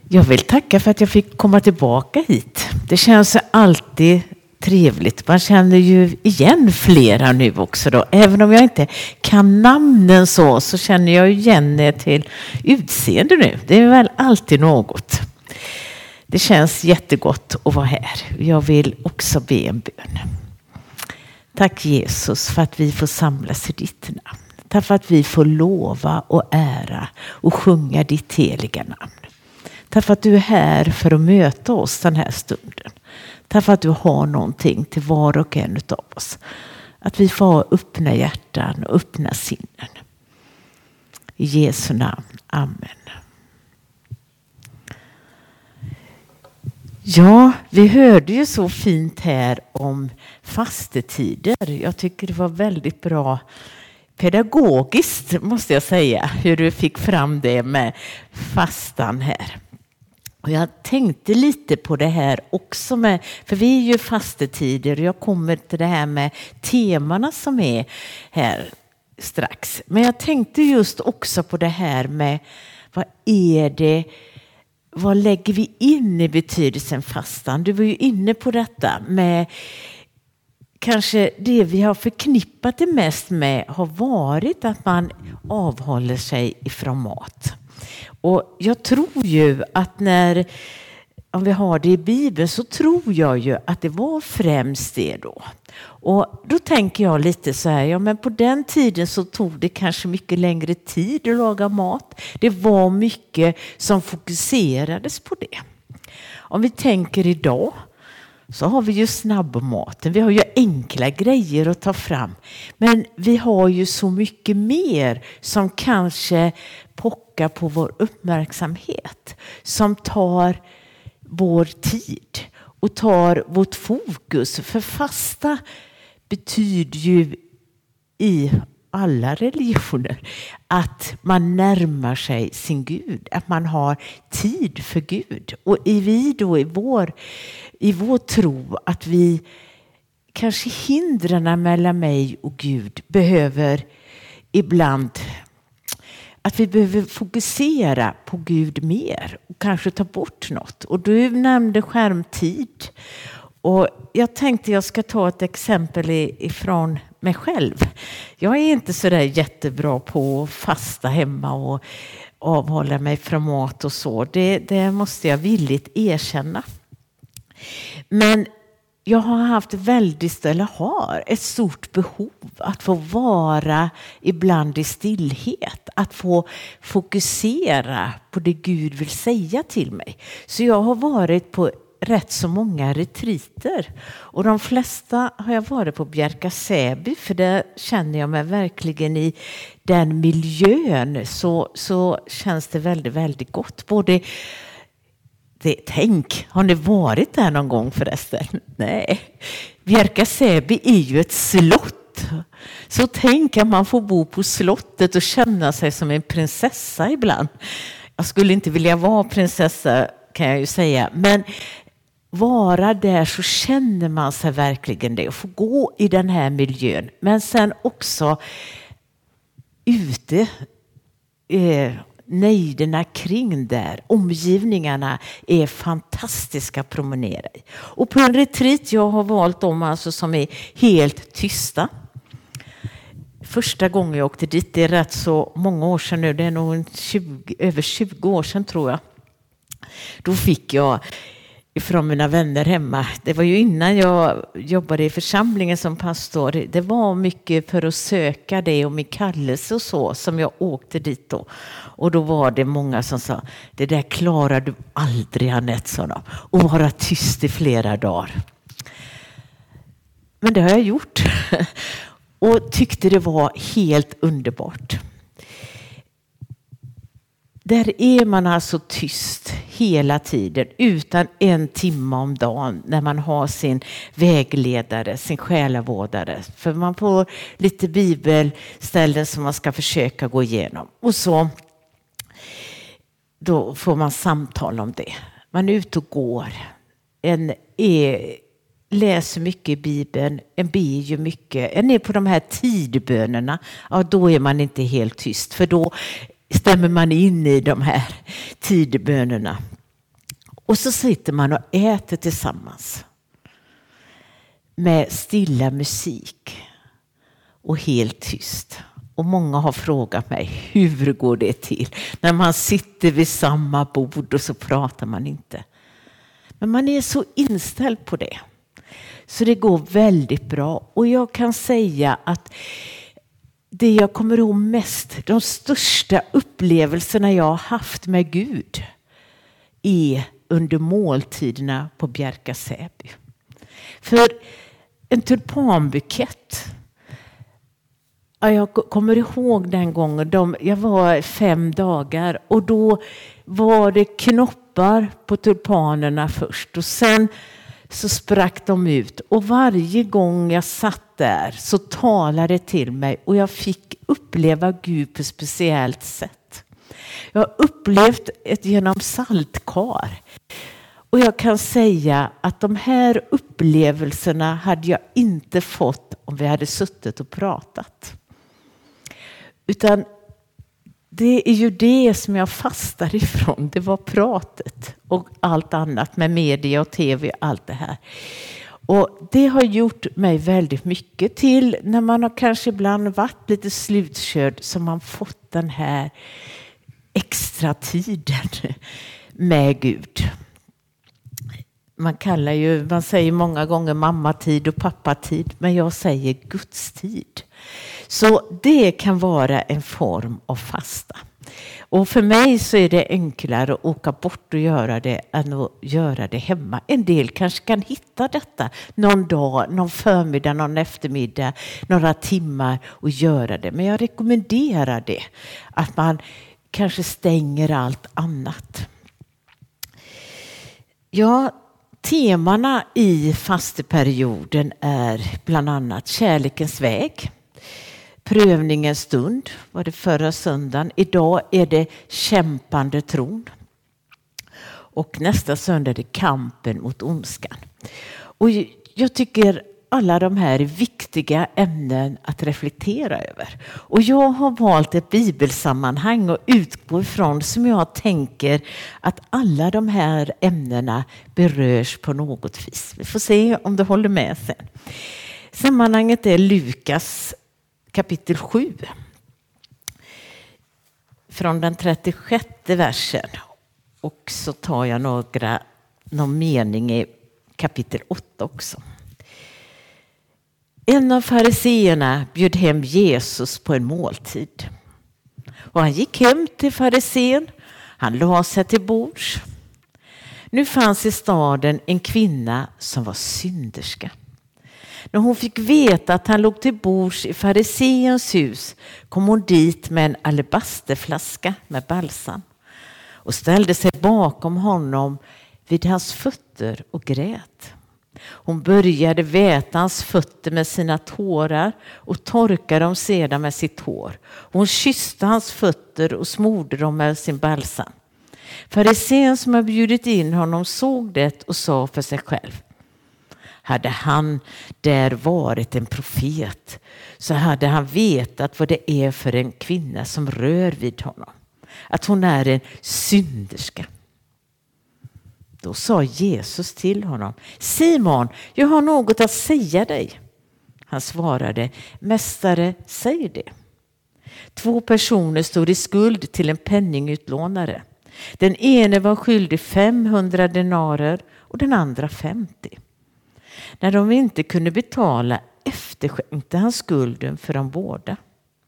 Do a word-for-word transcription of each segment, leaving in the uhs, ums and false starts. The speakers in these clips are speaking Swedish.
Jag vill tacka för att jag fick komma tillbaka hit. Det känns alltid trevligt. Man känner ju igen flera nu också då. Även om jag inte kan namnen så, så känner jag igen er till utseende nu. Det är väl alltid något. Det känns jättegott att vara här. Jag vill också be en bön. Tack Jesus för att vi får samlas i ditt namn. Tack för att vi får lova och ära och sjunga ditt heliga namn. Tack för att du är här för att möta oss den här stunden. Tack för att du har någonting till var och en av oss. Att vi får öppna hjärtan och öppna sinnen. I Jesu namn. Amen. Ja, vi hörde ju så fint här om fastetider. Jag tycker det var väldigt bra pedagogiskt, måste jag säga, hur du fick fram det med fastan här. Och jag tänkte lite på det här också med, för vi är ju fastetider och jag kommer till det här med temana som är här strax. Men jag tänkte just också på det här med vad är det, vad lägger vi in i betydelsen fastan? Du var ju inne på detta med kanske det vi har förknippat det mest med har varit att man avhåller sig ifrån mat. Och jag tror ju att när, om vi har det i Bibeln, så tror jag ju att det var främst det då. Och då tänker jag lite så här, ja men på den tiden så tog det kanske mycket längre tid att laga mat. Det var mycket som fokuserades på det. Om vi tänker idag så har vi ju snabbmaten. Vi har ju enkla grejer att ta fram. Men vi har ju så mycket mer som kanske pockar på vår uppmärksamhet. Som tar vår tid och tar vårt fokus. För fasta betyder ju i alla religioner att man närmar sig sin Gud. Att man har tid för Gud. Och i vi då i vår, i vår tro att vi kanske hindren mellan mig och Gud behöver ibland att vi behöver fokusera på Gud mer och kanske ta bort något. Och du nämnde skärmtid. Och jag tänkte jag ska ta ett exempel ifrån mig själv. Jag är inte så där jättebra på att fasta hemma och avhålla mig från mat och så. Det, det måste jag villigt erkänna. Men jag har haft väldigt, eller har ett stort behov att få vara ibland i stillhet. Att få fokusera på det Gud vill säga till mig. Så jag har varit på rätt så många retriter. Och de flesta har jag varit på Bjärka Säby. För där känner jag mig verkligen i den miljön. Så, så känns det väldigt, väldigt gott. Både det, tänk, har ni varit där någon gång förresten? Nej. Bjärka Säby är ju ett slott. Så tänk att man får bo på slottet och känna sig som en prinsessa ibland. Jag skulle inte vilja vara prinsessa kan jag ju säga. Men vara där så känner man sig verkligen det. Och få gå i den här miljön. Men sen också ute eh, nejderna kring där. Omgivningarna är fantastiska att promenera i. Och på en retreat jag har valt dem alltså som är helt tysta. Första gången jag åkte dit, det är rätt så många år sedan nu. Det är nog tjugo, över tjugo år sedan tror jag. Då fick jag ifrån mina vänner hemma. Det var ju innan jag jobbade i församlingen som pastor. Det var mycket för att söka det och min kallelse och så som jag åkte dit då. Och då var det många som sa, det där klarar du aldrig Anette, sa de. Och vara tyst i flera dagar. Men det har jag gjort. Och tyckte det var helt underbart. Där är man alltså tyst hela tiden utan en timme om dagen när man har sin vägledare, sin själavårdare. För man får lite bibelställen som man ska försöka gå igenom. Och så då får man samtal om det. Man är ute och går. En är, läser mycket i Bibeln. En ber ju mycket. En är på de här tidbönerna. Ja, då är man inte helt tyst. För då stämmer man in i de här tidbönerna. Och så sitter man och äter tillsammans med stilla musik och helt tyst. Och många har frågat mig, hur går det till? När man sitter vid samma bord och så pratar man inte. Men man är så inställd på det. Så det går väldigt bra. Och jag kan säga att det jag kommer ihåg mest, de största upplevelserna jag har haft med Gud är under måltiderna på Bjärka Säby. För en tulpanbukett. Ja, jag kommer ihåg den gången. De, jag var fem dagar och då var det knoppar på tulpanerna först. Och sen så sprack de ut. Och varje gång jag satt där så talade det till mig. Och jag fick uppleva Gud på ett speciellt sätt. Jag har upplevt ett genom saltkar. Och jag kan säga att de här upplevelserna hade jag inte fått om vi hade suttit och pratat. Utan det är ju det som jag fastar ifrån. Det var pratet och allt annat med media och tv och allt det här. Och det har gjort mig väldigt mycket till när man har kanske ibland varit lite slutkörd så man fått den här extra tiden med Gud. Man kallar ju, man säger många gånger mammatid och pappatid, men jag säger Guds tid. Så det kan vara en form av fasta. Och för mig så är det enklare att åka bort och göra det än att göra det hemma. En del kanske kan hitta detta någon dag, någon förmiddag, någon eftermiddag, några timmar och göra det. Men jag rekommenderar det, att man kanske stänger allt annat. Ja, temana i fasteperioden är bland annat kärlekens väg. Prövningens stund var det förra söndagen. Idag är det kämpande tron. Och nästa söndag är det kampen mot ondskan. Och jag tycker alla de här är viktiga ämnen att reflektera över. Och jag har valt ett bibelsammanhang och utgår ifrån som jag tänker att alla de här ämnena berörs på något vis. Vi får se om det håller med sen. Sammanhanget är Lukas kapitel sju. Från den trettiosjätte versen. Och så tar jag några, någon mening i kapitel åtta också. En av fariseerna bjöd hem Jesus på en måltid. Och han gick hem till farisén. Han la sig till bords. Nu fanns i staden en kvinna som var synderska. När hon fick veta att han låg till bords i fariseens hus kom hon dit med en alabasterflaska med balsam och ställde sig bakom honom vid hans fötter och grät. Hon började väta hans fötter med sina tårar och torkade dem sedan med sitt hår. Hon kysste hans fötter och smorde dem med sin balsam. Farisén som hade bjudit in honom såg det och sa för sig själv: hade han där varit en profet så hade han vetat vad det är för en kvinna som rör vid honom. Att hon är en synderska. Då sa Jesus till honom: Simon, jag har något att säga dig. Han svarade: Mästare, säg det. Två personer stod i skuld till en penningutlånare. Den ene var skyldig femhundra denarer och den andra femtio. När de inte kunde betala efterskänkte han skulden för dem båda.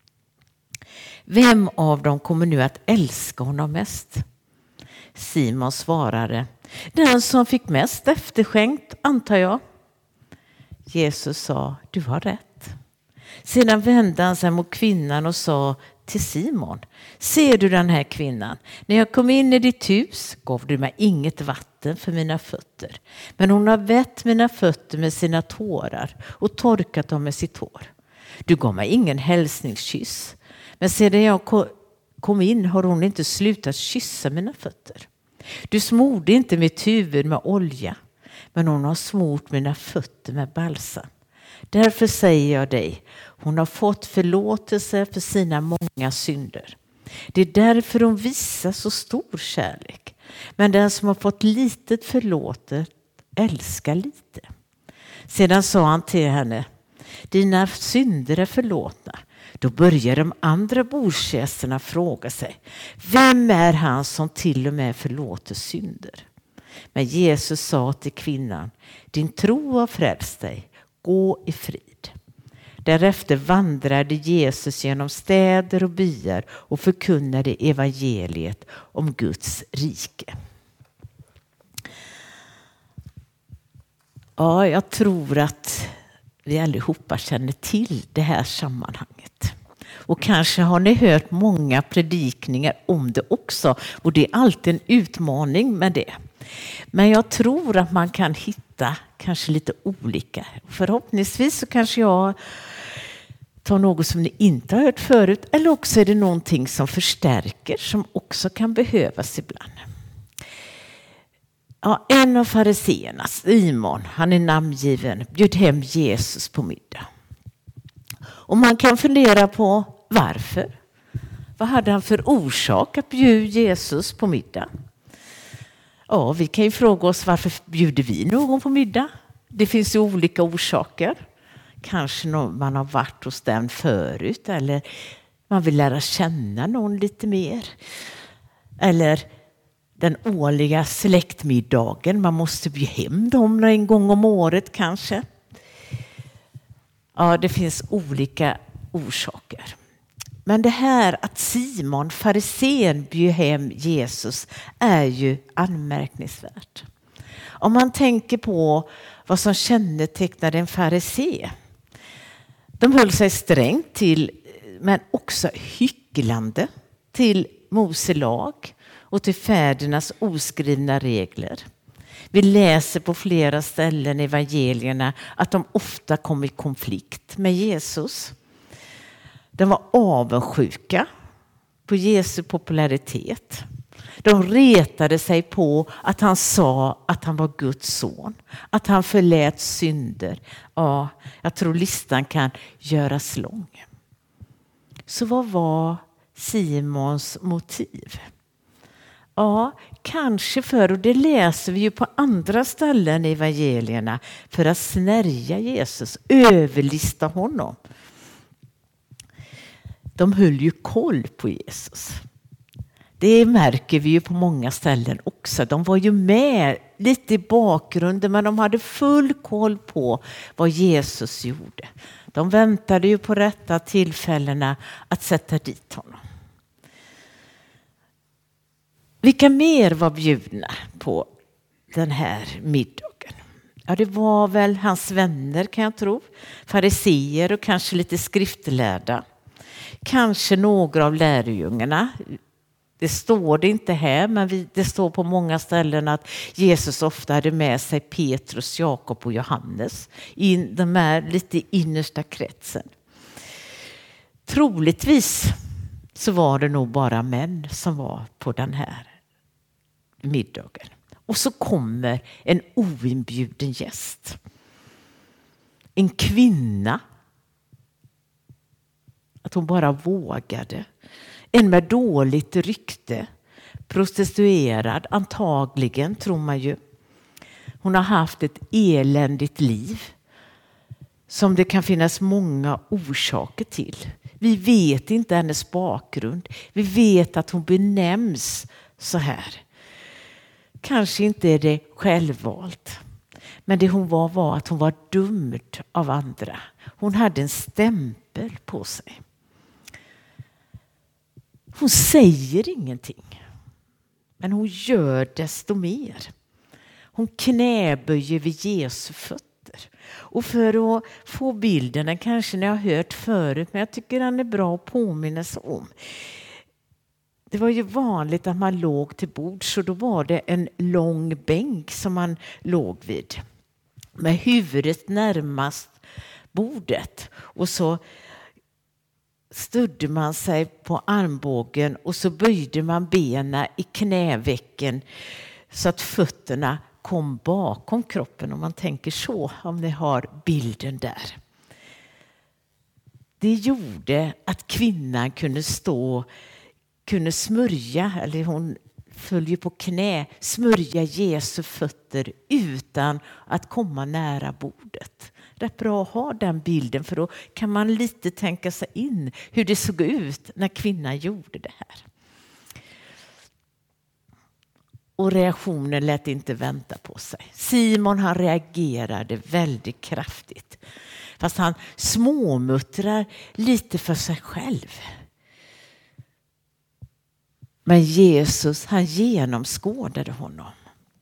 Vem av dem kommer nu att älska honom mest? Simon svarade: den som fick mest efterskänkt, antar jag. Jesus sa: du har rätt. Sedan vände han sig mot kvinnan och sa till Simon: ser du den här kvinnan? När jag kom in i ditt hus gav du mig inget vatten för mina fötter. Men hon har vätt mina fötter med sina tårar och torkat dem med sitt hår. Du gav mig ingen hälsningskyss. Men sedan jag kom in har hon inte slutat kyssa mina fötter. Du smorde inte mitt huvud med olja, men hon har smort mina fötter med balsam. Därför säger jag dig, hon har fått förlåtelse för sina många synder. Det är därför hon visar så stor kärlek. Men den som har fått litet förlåtet älskar lite. Sedan sa han till henne, dina synder är förlåtna. Då börjar de andra bordsgästerna fråga sig, vem är han som till och med förlåter synder? Men Jesus sa till kvinnan, din tro har frälst dig, gå i frid. Därefter vandrade Jesus genom städer och byar och förkunnade evangeliet om Guds rike. Ja, jag tror att vi allihopa känner till det här sammanhanget. Och kanske har ni hört många predikningar om det också. Och det är alltid en utmaning med det. Men jag tror att man kan hitta kanske lite olika. Förhoppningsvis så kanske jag tar något som ni inte har hört förut. Eller också är det någonting som förstärker som också kan behövas ibland. Ja, en av fariseerna, Simon, han är namngiven, bjöd hem Jesus på middag. Och man kan fundera på varför. Vad hade han för orsak att bjuda Jesus på middag? Ja, vi kan ju fråga oss varför bjuder vi någon på middag? Det finns ju olika orsaker. Kanske man har varit hos den förut eller man vill lära känna någon lite mer. Eller den årliga släktmiddagen. Man måste bjuda hem dem en gång om året kanske. Ja, det finns olika orsaker. Men det här att Simon, farisén, bjöd hem Jesus är ju anmärkningsvärt. Om man tänker på vad som kännetecknade en farisé. De höll sig strängt till, men också hycklande till Mose lag och till fädernas oskrivna regler. Vi läser på flera ställen i evangelierna att de ofta kom i konflikt med Jesus. De var avundsjuka på Jesu popularitet. De retade sig på att han sa att han var Guds son. Att han förlät synder. Ja, jag tror listan kan göras lång. Så vad var Simons motiv? Ja, kanske för, och det läser vi ju på andra ställen i evangelierna, för att snärja Jesus, överlista honom. De höll ju koll på Jesus. Det märker vi ju på många ställen också. De var ju med lite i bakgrunden, men de hade full koll på vad Jesus gjorde. De väntade ju på rätta tillfällena att sätta dit honom. Vilka mer var bjudna på den här middagen? Ja, det var väl hans vänner kan jag tro. Fariseer och kanske lite skriftlärda. Kanske några av lärjungarna. Det står det inte här, men det står på många ställen att Jesus ofta hade med sig Petrus, Jakob och Johannes i den här lite innersta kretsen. Troligtvis så var det nog bara män som var på den här middagen. Och så kommer en oinbjuden gäst. En kvinna. Att hon bara vågade. En med dåligt rykte. Prostituerad antagligen, tror man ju. Hon har haft ett eländigt liv. Som det kan finnas många orsaker till. Vi vet inte hennes bakgrund. Vi vet att hon benämns så här. Kanske inte är det självvalt. Men det hon var var att hon var dömd av andra. Hon hade en stämpel på sig. Hon säger ingenting. Men hon gör desto mer. Hon knäböjer vid Jesu fötter. Och för att få bilden, den kanske ni har hört förut, men jag tycker den är bra att påminna sig om. Det var ju vanligt att man låg till bord, så då var det en lång bänk som man låg vid. Med huvudet närmast bordet. Och så stödde man sig på armbågen och så böjde man benen i knävecken så att fötterna kom bakom kroppen, om man tänker så, om ni har bilden där. Det gjorde att kvinnan kunde stå, kunde smörja, eller hon följer på knä, smörja Jesu fötter utan att komma nära bordet. Det är bra att ha den bilden, för då kan man lite tänka sig in hur det såg ut när kvinnan gjorde det här. Och reaktionen lät inte vänta på sig. Simon, han reagerade väldigt kraftigt. Fast han småmuttrar lite för sig själv. Men Jesus, han genomskådade honom.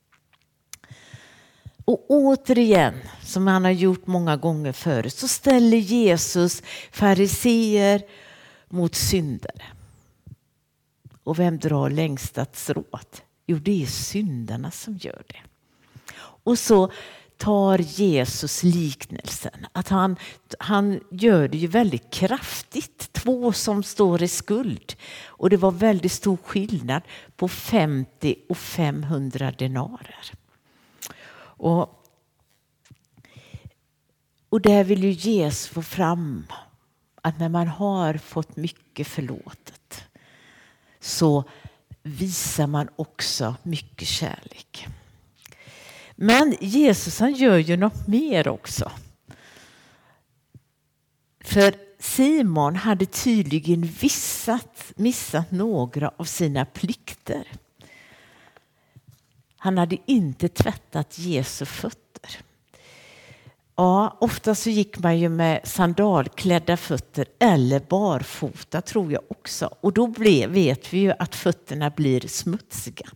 Och återigen, som han har gjort många gånger förut, så ställer Jesus fariseer mot syndare. Och vem drar längsta strået? Jo, det är syndarna som gör det. Och så tar Jesus liknelsen. Att han, han gör det ju väldigt kraftigt. Två som står i skuld. Och det var väldigt stor skillnad på femtio och femhundra denarer. Och, och där vill ju Jesus få fram att när man har fått mycket förlåtet så visar man också mycket kärlek. Men Jesus, han gör ju något mer också. För Simon hade tydligen vissat, missat några av sina plikter. Han hade inte tvättat Jesu fötter. Ja, ofta så gick man ju med sandalklädda fötter eller barfota, tror jag också. Och då blev, vet vi ju att fötterna blir smutsiga.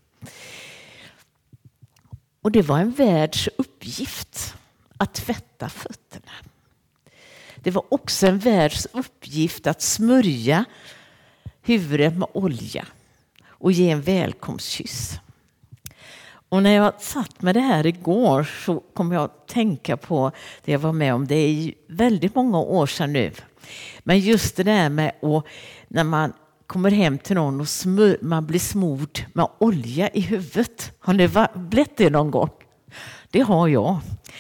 Och det var en världs uppgift att tvätta fötterna. Det var också en världs uppgift att smörja huvudet med olja och ge en välkomstkyss. Och när jag satt med det här igår så kom jag att tänka på det jag var med om. Det är väldigt många år sedan nu. Men just det där med att när man kommer hem till någon och smör, man blir smord med olja i huvudet. Har ni blivit det någon gång? Det har jag.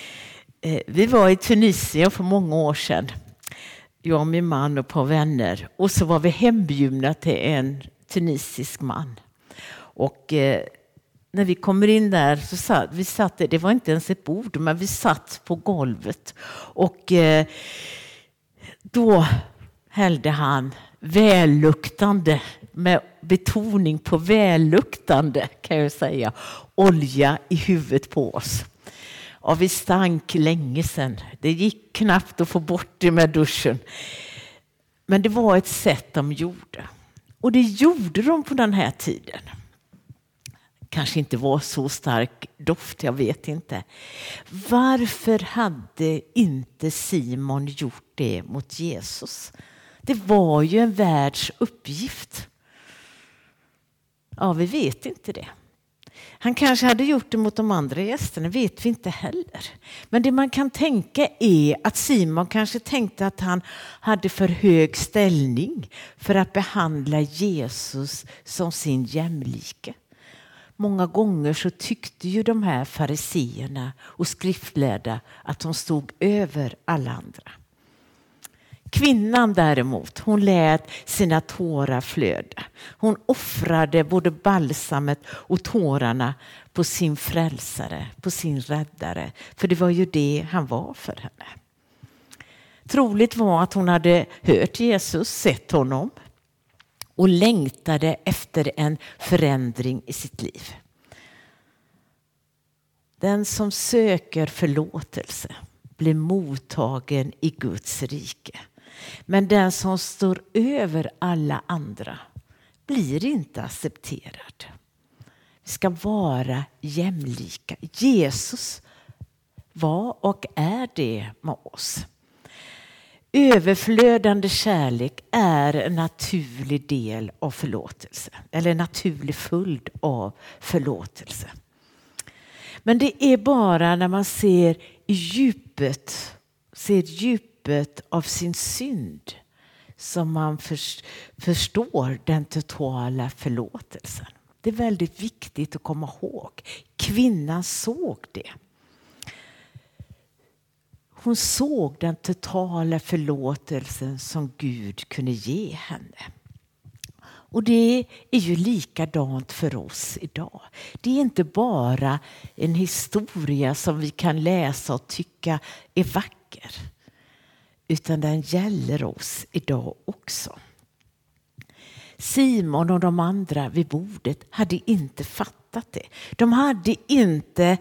Vi var i Tunisien för många år sedan. Jag och min man och ett par vänner. Och så var vi hembjudna till en tunisisk man. Och när vi kommer in där så satt vi satt, det var inte ens ett bord, men vi satt på golvet. Och eh, då hällde han välluktande, med betoning på välluktande kan jag säga, olja i huvudet på oss. Och vi stank länge sedan. Det gick knappt att få bort det med duschen. Men det var ett sätt de gjorde. Och det gjorde de på den här tiden. Kanske inte var så stark doft, jag vet inte. Varför hade inte Simon gjort det mot Jesus? Det var ju en världs uppgift. Ja, vi vet inte det. Han kanske hade gjort det mot de andra gästerna, vet vi inte heller. Men det man kan tänka är att Simon kanske tänkte att han hade för hög ställning för att behandla Jesus som sin jämlike. Många gånger så tyckte ju de här fariseerna och skriftlärda att de stod över alla andra. Kvinnan däremot, hon lät sina tårar flöda. Hon offrade både balsamet och tårarna på sin frälsare, på sin räddare. För det var ju det han var för henne. Troligt var att hon hade hört Jesus, sett honom och längtade efter en förändring i sitt liv. Den som söker förlåtelse blir mottagen i Guds rike. Men den som står över alla andra blir inte accepterad. Vi ska vara jämlika. Jesus var och är det med oss. Överflödande kärlek är en naturlig del av förlåtelse. Eller en naturlig följd av förlåtelse. Men det är bara när man ser i djupet, ser djupet av sin synd som man förstår den totala förlåtelsen. Det är väldigt viktigt att komma ihåg. Kvinnan såg det. Hon såg den totala förlåtelsen som Gud kunde ge henne. Och det är ju likadant för oss idag. Det är inte bara en historia som vi kan läsa och tycka är vacker. Utan den gäller oss idag också. Simon och de andra vid bordet hade inte fattat det. De hade inte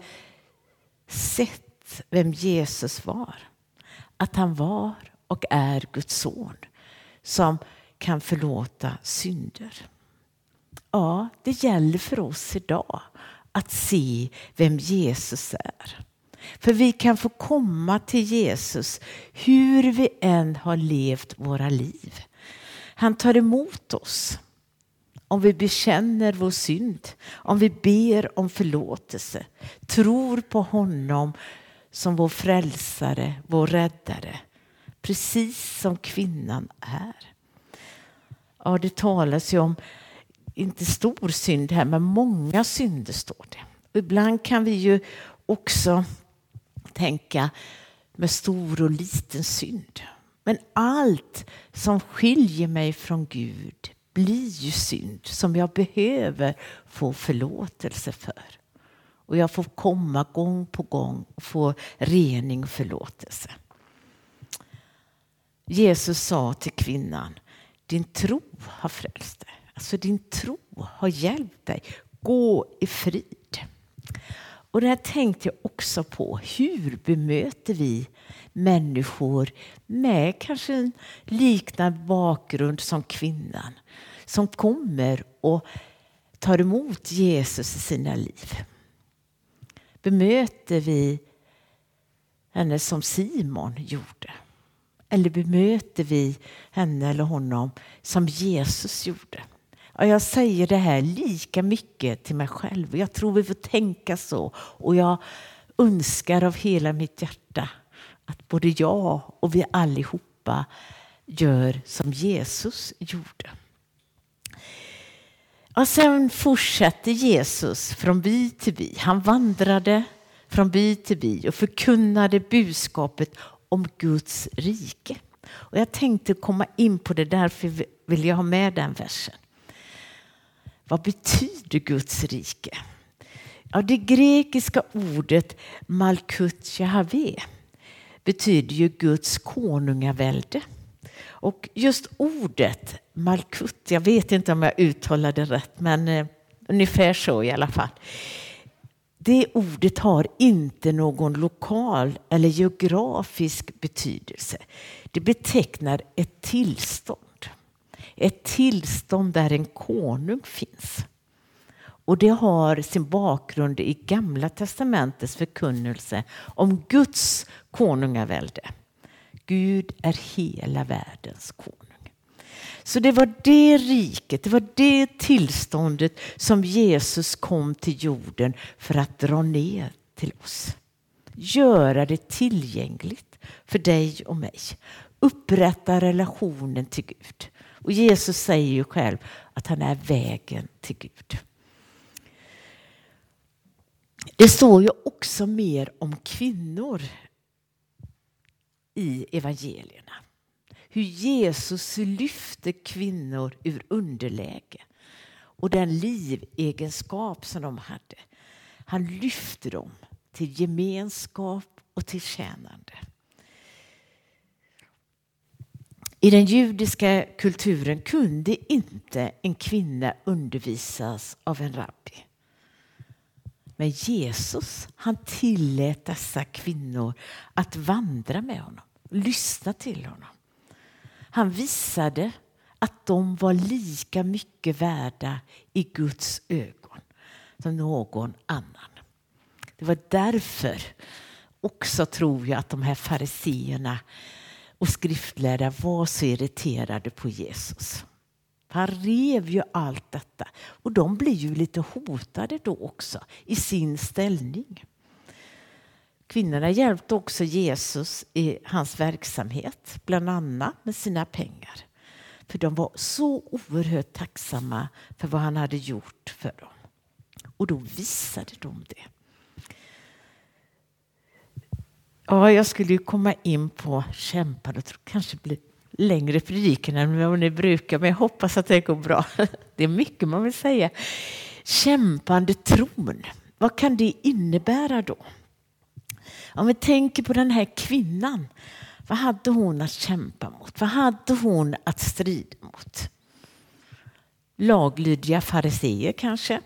sett vem Jesus var. Att han var och är Guds son som kan förlåta synder. Ja, det gäller för oss idag att se vem Jesus är. För vi kan få komma till Jesus hur vi än har levt våra liv. Han tar emot oss om vi bekänner vår synd, om vi ber om förlåtelse, tror på honom som vår frälsare, vår räddare, precis som kvinnan är. Ja, det talas ju om, inte stor synd här, men många synder står det. Ibland kan vi ju också tänka med stor och liten synd. Men allt som skiljer mig från Gud blir ju synd som jag behöver få förlåtelse för. Och jag får komma gång på gång och få rening och förlåtelse. Jesus sa till kvinnan, din tro har frälst dig. Alltså din tro har hjälpt dig. Gå i frid. Och det här tänkte jag också på. Hur bemöter vi människor med kanske en liknande bakgrund som kvinnan. Som kommer och tar emot Jesus i sina liv. Bemöter vi henne som Simon gjorde? Eller bemöter vi henne eller honom som Jesus gjorde? Och jag säger det här lika mycket till mig själv. Jag tror vi får tänka så. Och jag önskar av hela mitt hjärta att både jag och vi allihopa gör som Jesus gjorde. Och sen fortsatte Jesus från by till by. Han vandrade från by till by och förkunnade budskapet om Guds rike. Och jag tänkte komma in på det, därför vill jag ha med den versen. Vad betyder Guds rike? Ja, det grekiska ordet Malkut Yahve betyder ju Guds konungavälde. Och just ordet Malkut, jag vet inte om jag uttalade det rätt, men eh, ungefär så i alla fall. Det ordet har inte någon lokal eller geografisk betydelse. Det betecknar ett tillstånd. Ett tillstånd där en konung finns. Och det har sin bakgrund i Gamla testamentets förkunnelse om Guds konungavälde. Gud är hela världens konung. Så det var det riket, det var det tillståndet som Jesus kom till jorden för att dra ner till oss. Göra det tillgängligt för dig och mig. Upprätta relationen till Gud. Och Jesus säger ju själv att han är vägen till Gud. Det står ju också mer om kvinnor i evangelierna. Hur Jesus lyfte kvinnor ur underläge. Och den livegenskap som de hade. Han lyfte dem till gemenskap och till tjänande. I den judiska kulturen kunde inte en kvinna undervisas av en rabbi. Men Jesus, han tillät dessa kvinnor att vandra med honom. Lyssna till honom. Han visade att de var lika mycket värda i Guds ögon som någon annan. Det var därför också, tror jag, att de här fariseerna och skriftlärda var så irriterade på Jesus. Han rev ju allt detta. Och de blir ju lite hotade då också i sin ställning. Kvinnorna hjälpte också Jesus i hans verksamhet. Bland annat med sina pengar. För de var så oerhört tacksamma för vad han hade gjort för dem. Och då visade de det. Ja, jag skulle ju komma in på kämpar och kanske bli längre predikan än vad ni brukar, men jag hoppas att det går bra. Det är mycket man vill säga. Kämpande tron. Vad kan det innebära då? Om vi tänker på den här kvinnan. Vad hade hon att kämpa mot? Vad hade hon att strida mot? Laglydiga fariseer kanske?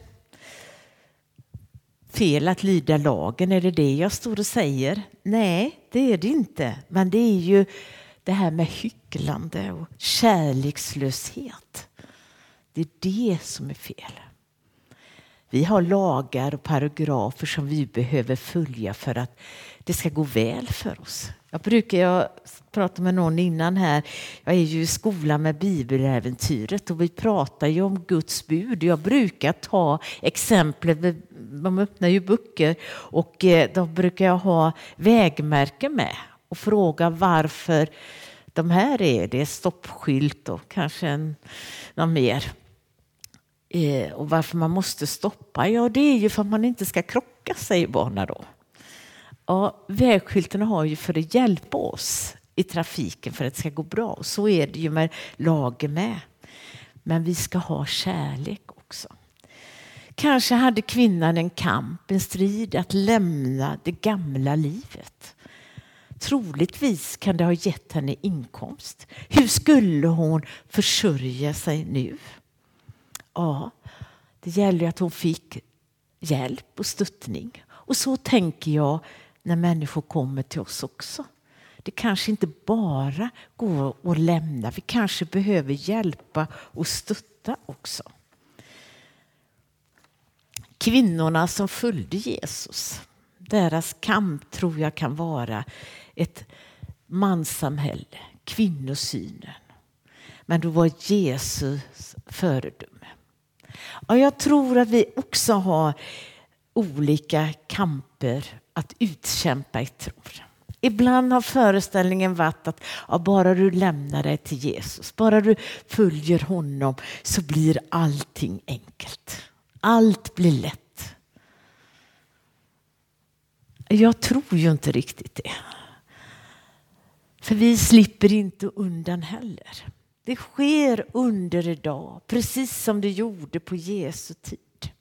Fel att lyda lagen, är det det jag står och säger? Nej, det är det inte. Men det är ju det här med hycklande och kärlekslöshet. Det är det som är fel. Vi har lagar och paragrafer som vi behöver följa för att det ska gå väl för oss. Jag brukar, jag prata med någon innan här, jag är ju i skolan med bibeläventyret och vi pratar ju om Guds bud. Jag brukar ta exempel, de öppnar ju böcker och då brukar jag ha vägmärken med och fråga varför de här är det, stoppskylt och kanske en, någon mer. Och varför man måste stoppa, ja det är ju för att man inte ska krocka, säger barnen då. Ja, vägskyltarna har ju för att hjälpa oss i trafiken för att det ska gå bra. Och så är det ju med lagen med. Men vi ska ha kärlek också. Kanske hade kvinnan en kamp, en strid att lämna det gamla livet. Troligtvis kan det ha gett henne inkomst. Hur skulle hon försörja sig nu? Ja, det gäller att hon fick hjälp och stöttning. Och så tänker jag när människor kommer till oss också. Det kanske inte bara går att lämna. Vi kanske behöver hjälpa och stötta också. Kvinnorna som följde Jesus. Deras kamp tror jag kan vara ett manssamhälle. Kvinnosynen. Men då var Jesus föredöme. Och jag tror att vi också har olika kamper att utkämpa i tron. Ibland har föreställningen varit att ja, bara du lämnar dig till Jesus, bara du följer honom så blir allting enkelt. Allt blir lätt. Jag tror ju inte riktigt det. För vi slipper inte undan heller. Det sker under idag, precis som det gjorde på Jesu tid.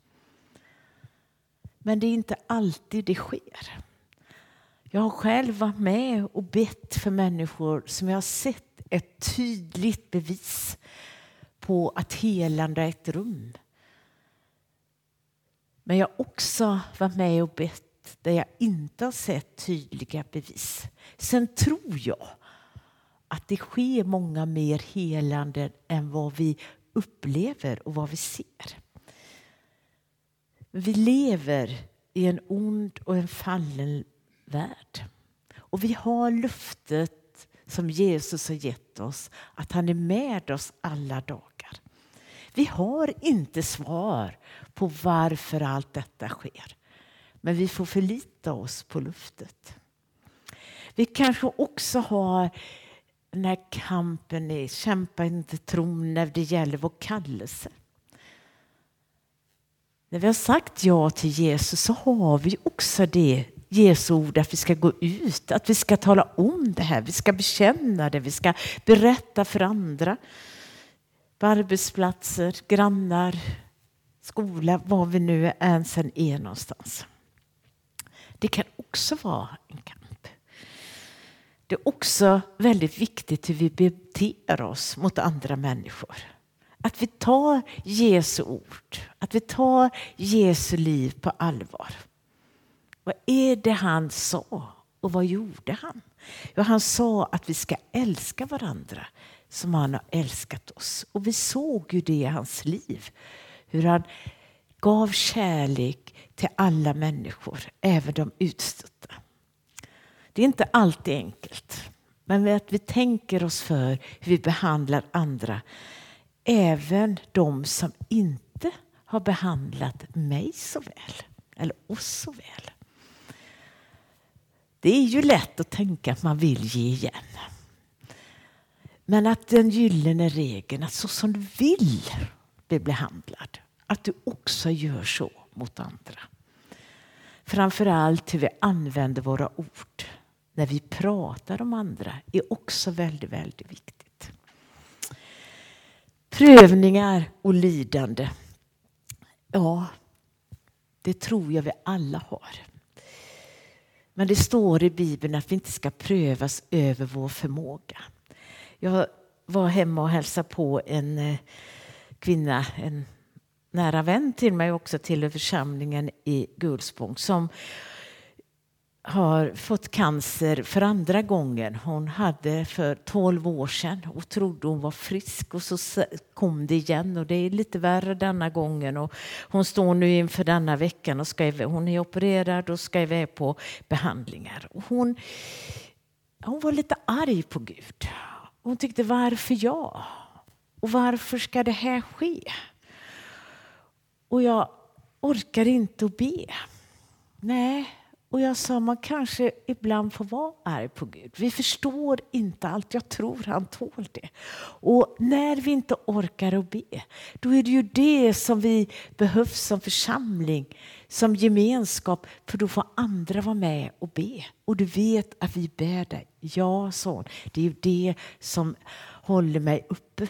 Men det är inte alltid det sker. Jag har själv varit med och bett för människor som jag har sett ett tydligt bevis på att helande är ett rum. Men jag har också varit med och bett där jag inte har sett tydliga bevis. Sen tror jag att det sker många mer helande än vad vi upplever och vad vi ser. Vi lever i en ond och en fallen värld. Och vi har löftet som Jesus har gett oss att han är med oss alla dagar. Vi har inte svar på varför allt detta sker. Men vi får förlita oss på löftet. Vi kanske också har den här kampen i kämpa inte tron när det gäller vår kallelse. När vi har sagt ja till Jesus så har vi också det Jesu ord att vi ska gå ut, att vi ska tala om det här, vi ska bekänna det, vi ska berätta för andra. På arbetsplatser, grannar, skola, var vi nu än sen är någonstans. Det kan också vara en kamp. Det är också väldigt viktigt hur vi beter oss mot andra människor. Att vi tar Jesu ord, att vi tar Jesu liv på allvar. Vad är det han sa och vad gjorde han? Jo, han sa att vi ska älska varandra som han har älskat oss. Och vi såg ju det i hans liv. Hur han gav kärlek till alla människor, även de utstötta. Det är inte alltid enkelt. Men att vi tänker oss för hur vi behandlar andra. Även de som inte har behandlat mig så väl. Eller oss så väl. Det är ju lätt att tänka att man vill ge igen. Men att den gyllene regeln, att så som du vill bli behandlad, att du också gör så mot andra. Framförallt hur vi använder våra ord. när vi pratar om andra är också väldigt, väldigt viktigt. Prövningar och lidande. Ja, det tror jag vi alla har. Men det står i Bibeln att vi inte ska prövas över vår förmåga. Jag var hemma och hälsade på en kvinna, en nära vän till mig också, till församlingen i Gullspång, som har fått cancer för andra gången. Hon hade för tolv år sedan och trodde hon var frisk, och så kom det igen och det är lite värre denna gången, och hon står nu inför denna veckan och ska iväg. Hon är opererad och ska iväg på behandlingar. Och hon, hon var lite arg på Gud. Hon tyckte, varför jag? Och varför ska det här ske? Och jag orkar inte att be. Nej. Och jag sa, man kanske ibland får vara arg på Gud. Vi förstår inte allt. Jag tror han tål det. Och när vi inte orkar att be, då är det ju det som vi behövs som församling, som gemenskap. För då får andra vara med och be. Och du vet att vi ber dig. Ja, son. Det är ju det som håller mig uppe.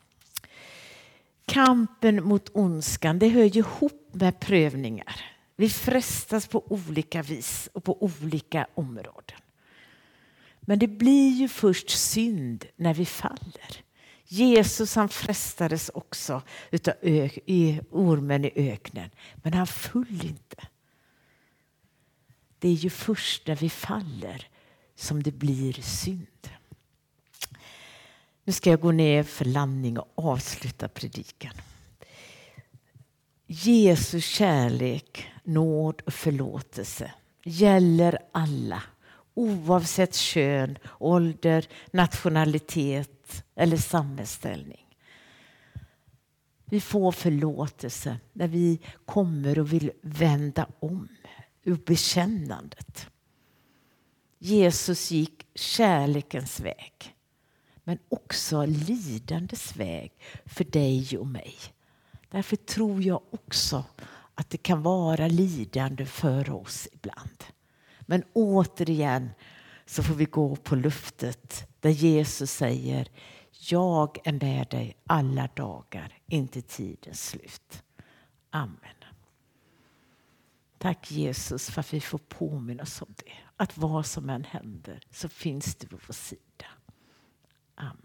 Kampen mot ondskan, det hör ju ihop med prövningar. Vi frestas på olika vis och på olika områden. Men det blir ju först synd när vi faller. Jesus, han frestades också utav ö- i ormen i öknen. Men han föll inte. Det är ju först när vi faller som det blir synd. Nu ska jag gå ner för landning och avsluta predikan. Jesu kärlek, nåd och förlåtelse gäller alla, oavsett kön, ålder, nationalitet eller samhällsställning. Vi får förlåtelse när vi kommer och vill vända om ur bekännandet. Jesus gick kärlekens väg, men också lidandets väg för dig och mig. Därför tror jag också att det kan vara lidande för oss ibland. Men återigen så får vi gå på luftet där Jesus säger, jag är med dig alla dagar, inte tidens slut. Amen. Tack Jesus för att vi får påminna oss om det. Att vad som än händer så finns du på vår sida. Amen.